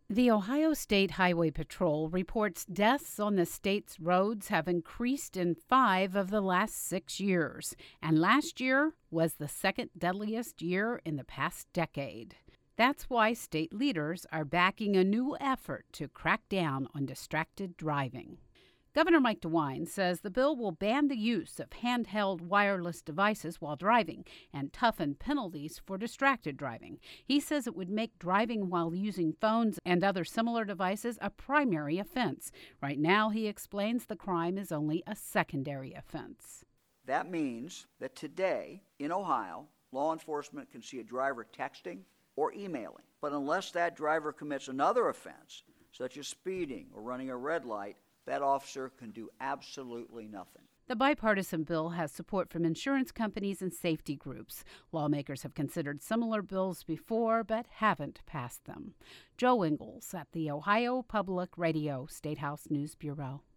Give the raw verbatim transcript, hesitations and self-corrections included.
The Ohio State Highway Patrol reports deaths on the state's roads have increased in five of the last six years, and last year was the second deadliest year in the past decade. That's why state leaders are backing a new effort to crack down on distracted driving. Governor Mike DeWine says the bill will ban the use of handheld wireless devices while driving and toughen penalties for distracted driving. He says it would make driving while using phones and other similar devices a primary offense. Right now, he explains the crime is only a secondary offense. That means that today in Ohio, law enforcement can see a driver texting or emailing. But unless that driver commits another offense, such as speeding or running a red light, that officer can do absolutely nothing. The bipartisan bill has support from insurance companies and safety groups. Lawmakers have considered similar bills before, but haven't passed them. Joe Ingles at the Ohio Public Radio State House News Bureau.